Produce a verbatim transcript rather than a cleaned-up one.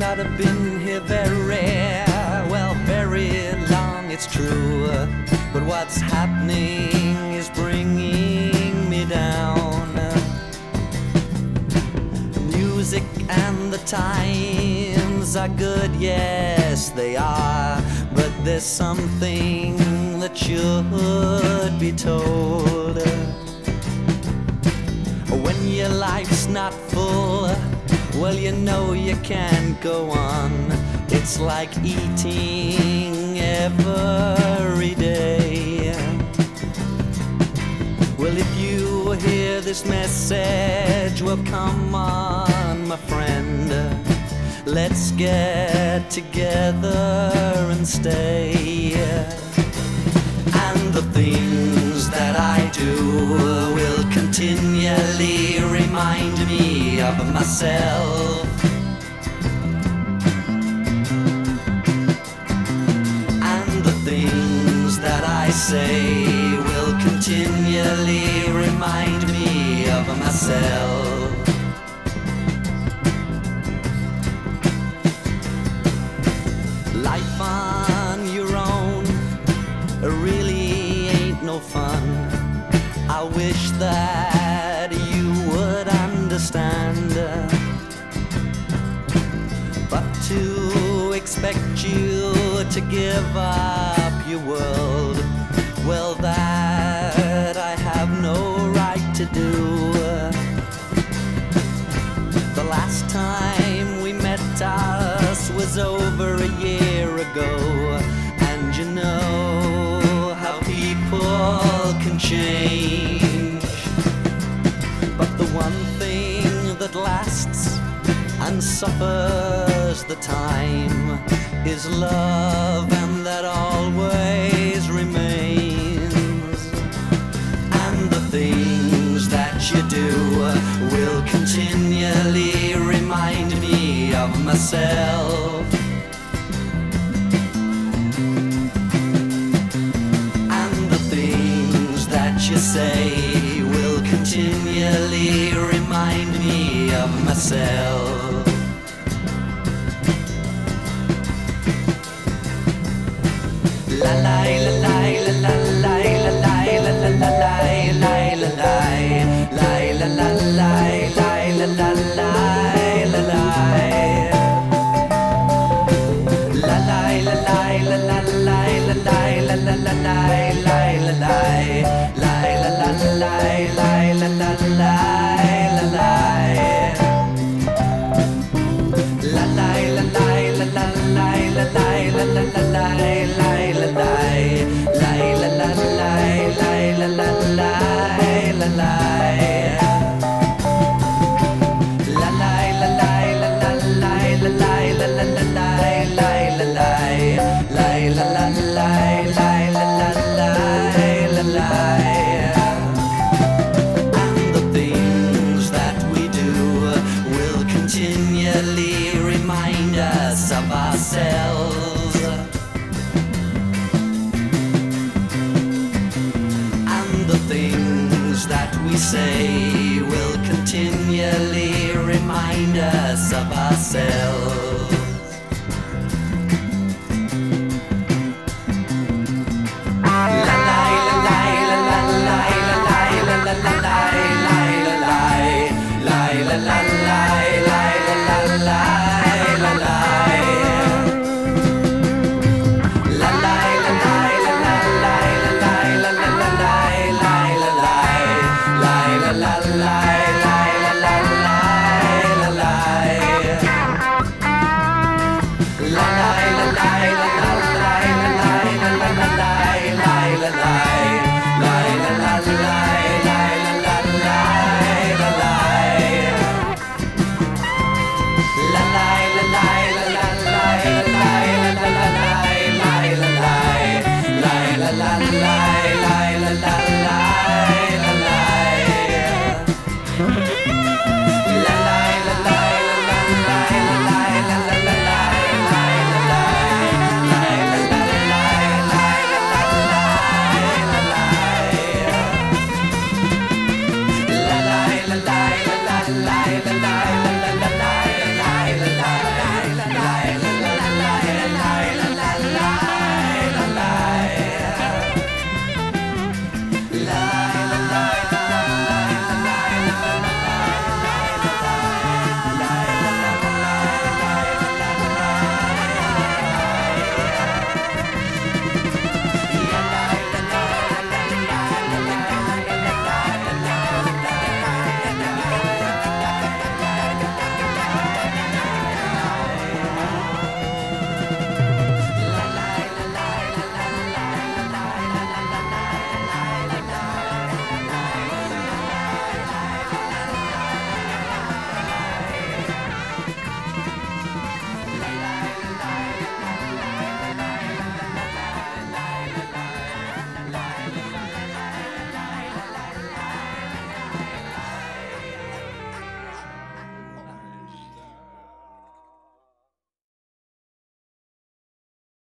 that I've been here very, well, very long, it's true. But what's happening is bringing me down. Music and the times are good, yes they are. But there's something that should be told. When your life's not full, well, you know you can't go on. It's like eating every day. Well, if you hear this message, well, come on, my friend. Let's get together and stay. And the things that I do will continually remind me of myself. And the things that I say will continually remind me of myself. Life on your own really ain't no fun. I wish that you would understand. But to expect you to give up your world, well, that I have no right to do. The last time we met us was over a year ago, and you know how people can change. But the one thing that lasts and suffers the time is love, and that always remains. And the things that you do will continually remind me of myself. And the things that you say will continually remind me of myself. La la la la la la la la la la la la la la la la la la la. And the things that we do will continually remind us of ourselves. And the things that we say will continually remind us of ourselves.